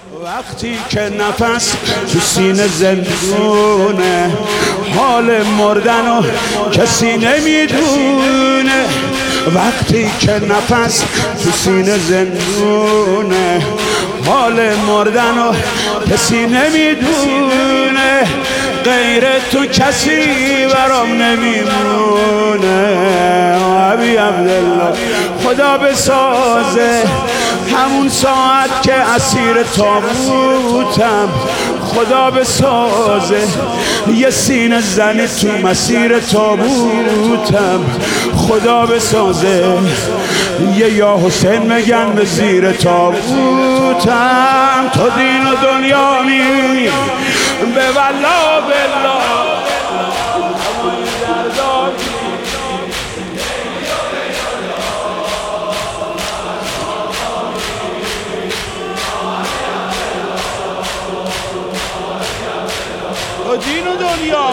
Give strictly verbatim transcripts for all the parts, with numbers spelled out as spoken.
وقتی که نفس تو سینه زندونه، حال مردن و کسی نمیدونه. وقتی که نفس تو سینه زندونه، حال مردن و کسی نمیدونه. غیر تو کسی برام نمیمونه. ابی عبدالله خدا بسازه همون ساعت که اسیر تابوتم، خدا بسازه یه سینه زنی تو مسیر تابوتم، خدا بسازه یه یا حسین میگن به زیر تابوتم. تو دین و دنیا می به والله بالله دین و دنیا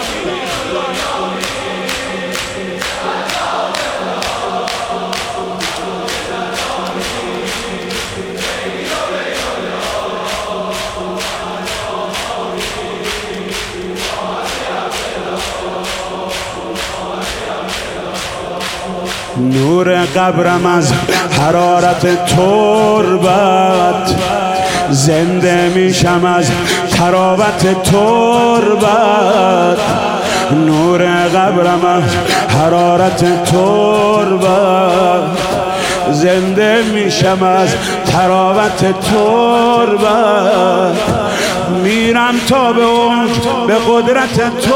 نور قبرم از حرارت تربت، زنده میشم از تراوت تربت. نور قبرم از حرارت تربت، زنده میشم از تراوت تربت. میرم تا به اون به قدرت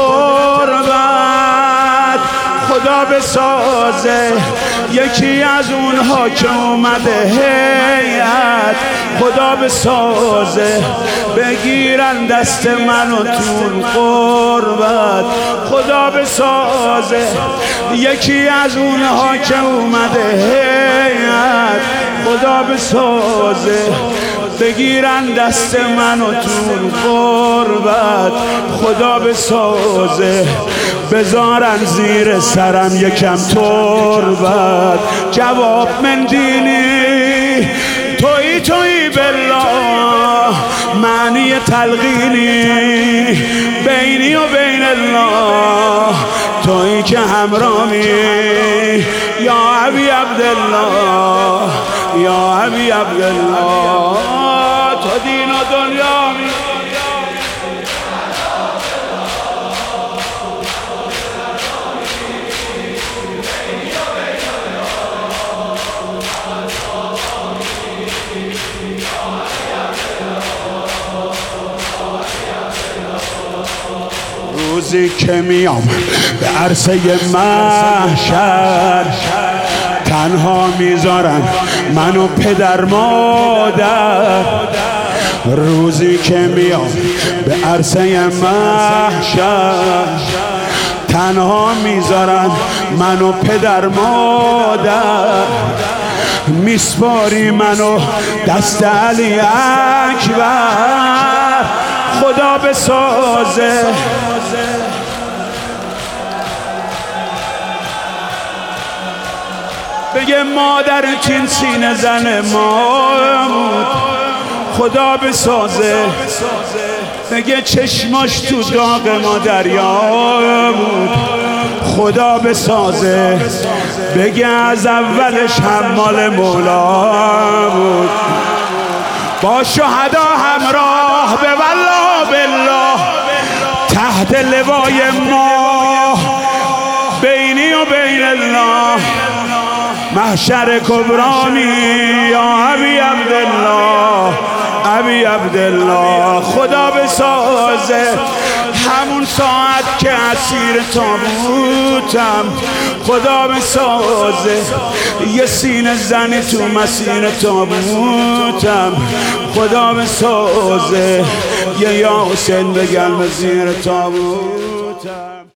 تربت، خدا بسازه یکی از اونها که اومده هیئت، خدا بسازه بگیرن دست منو تو قربت، خدا بسازه یکی از اونها که اومده هیئت، خدا بسازه بگیرن دست منو تو قربت، خدا بسازه بذارن زیر سرم یکم تربت. جواب من دینی تویی تویی بالله، معنی تلقینی بینی و بین الله. تویی که همرامی یا ابی عبدالله، یا ابی عبدالله. تو دین و دنیا می روزی که میام به عرصه محشر، تنها میذارن منو پدر مادر. روزی که میام به عرصه محشر، تنها میذارن منو پدر مادر. میسپاری منو دست علی اکبر، خدا بسازه بگه مادر چین سینه زن ما بود، خدا بسازه بگه چشماش تو داغ ما دریا بود، خدا بسازه بگه از اولش حمال مولا بود. با شهدا همراه به والله بالله، تحت لوای ما بینی و بین الله. محشر کبرانی یا ابی عبدالله، ابی عبدالله. خدا بسازه همون ساعت که اسیر تابوتم، خدا بسازه یه سینه زنی تو مسیر تابوتم، خدا بسازه یه یا حسین بگم زیر تابوتم.